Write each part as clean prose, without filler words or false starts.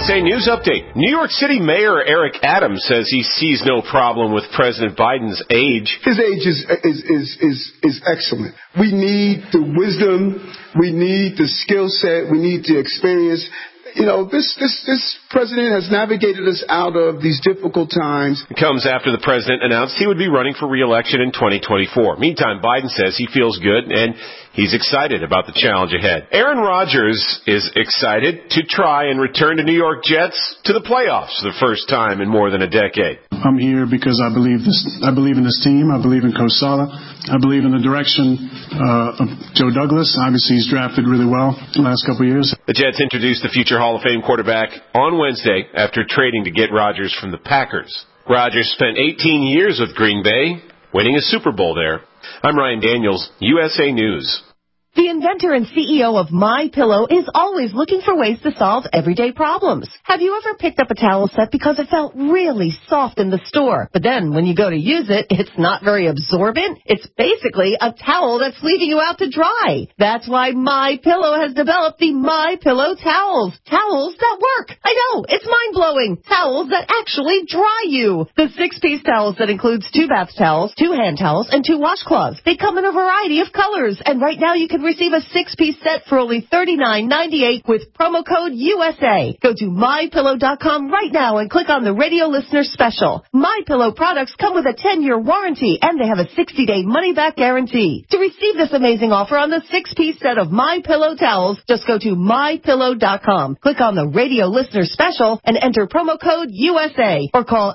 USA News Update. New York City Mayor Eric Adams says he sees no problem with President Biden's age. His age is excellent. We need the wisdom. We need the skill set. We need the experience. You know, this president has navigated us out of these difficult times. It comes after the president announced he would be running for re-election in 2024. Meantime, Biden says he feels good and he's excited about the challenge ahead. Aaron Rodgers is excited to try and return to New York Jets to the playoffs for the first time in more than a decade. I'm here because I believe in this team. I believe in Coach Saleh. I believe in the direction of Joe Douglas. Obviously, he's drafted really well the last couple of years. The Jets introduced the future Hall of Fame quarterback on Wednesday after trading to get Rodgers from the Packers. Rodgers spent 18 years with Green Bay, winning a Super Bowl there. I'm Ryan Daniels, USA News. The inventor and CEO of MyPillow is always looking for ways to solve everyday problems. Have you ever picked up a towel set because it felt really soft in the store, but then when you go to use it, it's not very absorbent? It's basically a towel that's leaving you out to dry. That's why MyPillow has developed the MyPillow towels. Towels that work. I know, it's mind-blowing. Towels that actually dry you. The 6-piece towels that includes 2 bath towels, 2 hand towels, and 2 washcloths. They come in a variety of colors, and right now you can receive a 6-piece set for only $39.98 with promo code USA. Go to MyPillow.com right now and click on the radio listener special. MyPillow products come with a 10-year warranty and they have a 60-day money-back guarantee. To receive this amazing offer on the 6-piece set of MyPillow towels, just go to MyPillow.com. Click on the radio listener special and enter promo code USA or call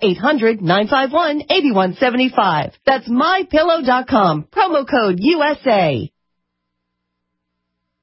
800-951-8175. That's MyPillow.com. Promo code USA.